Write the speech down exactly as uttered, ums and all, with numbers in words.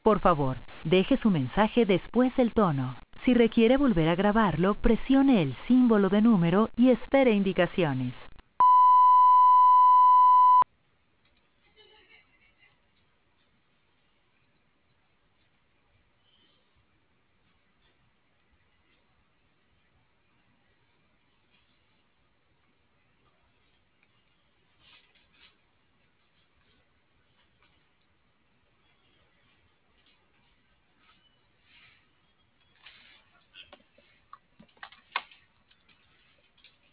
Por favor, deje su mensaje después del tono. Si requiere volver a grabarlo, presione el símbolo de número y espere indicaciones.